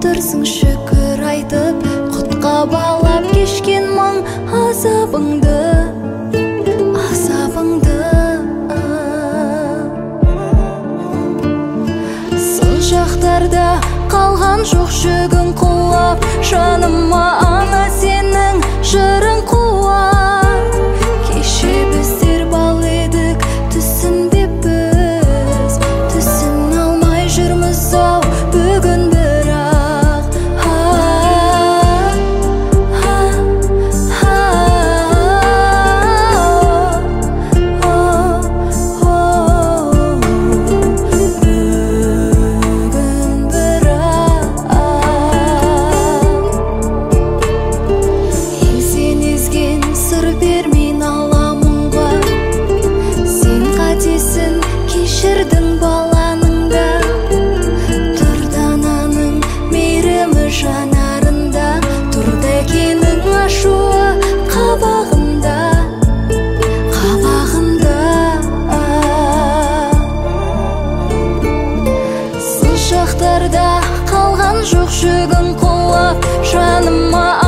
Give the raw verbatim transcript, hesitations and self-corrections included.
отырсың шүкір айтып, құтқа балап кешкен мұң азабыңды, азабыңды. Сын шақтарда қалған жоқ жүгің құлап, жаныма ана сенің жырың қуат. Кеше біздер бал едік, түсінбе біз, түсін алмай жүрміз ау бүгін бірақ. Бүгін бірақ еңсен езген сыр бермей наламынға, сен қатесін кешірдің баланыңда. Тұрдананың мейірімі жанарында, тұрды әкенің ашуы қабағында, қабағында. Сын шақтарда қалған жоқ жүгің құлап, жаныма